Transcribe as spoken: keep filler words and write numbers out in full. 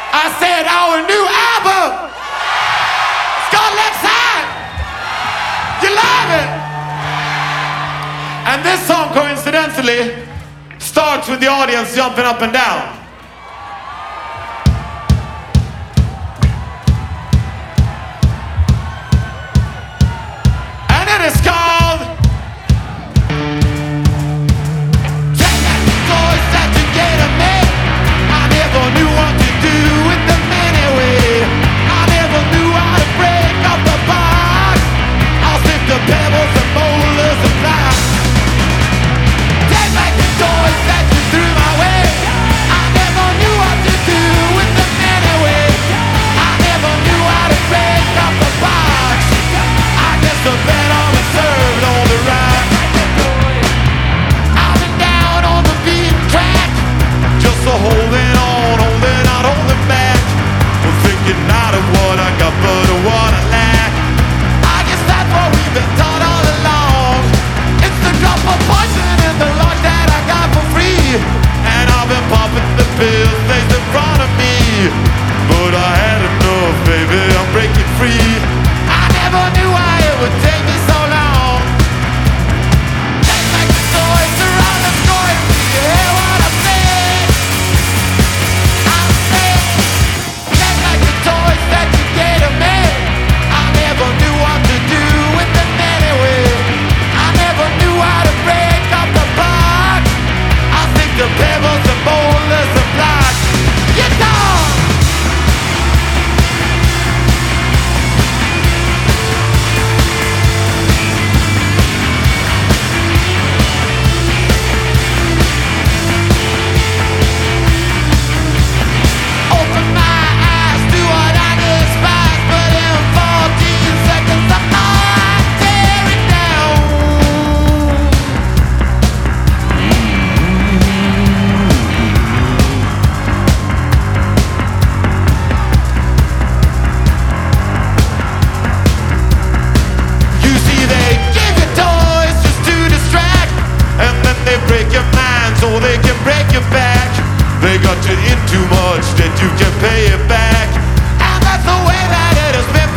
I said our new album. It's called Left Side. You love it. And this song, coincidentally, starts with the audience jumping up and down. And it is called Take Back the Toys That You Gave to Me. I never knew what to do with them anyway. I never knew how to break up the box. I'll stick the pebbles and boulders and fly. Take back the toys that you threw my way. I never knew what to do with them anyway. I never knew how to break up the box. I guess the bed on the served all the right. I've been down on the beaten track, just a holding on, holding out, holding back. Well, thinking not of what I got, but of what I lack. I guess that's what we've been taught all along. It's the drop of poison in the lunch that I got for free. And I've been popping the pills placed in front of me. But I had enough, baby, I'm breaking free. I never knew why it would take me so long. Take back the toys around the toys. Do you hear what I said? I said, take back the toys that you gave to me. I never knew what to do with them anyway. I never knew how to break up the box. I'll stick the pebbles and boulders and blocks. Guitar! Open my eyes to what I despise, but in fourteen seconds I know I tear it down. You see, they give you toys just to distract, and then they break your mind so they can break your back. They got you in too much that you can pay it back, and that's the way that it has been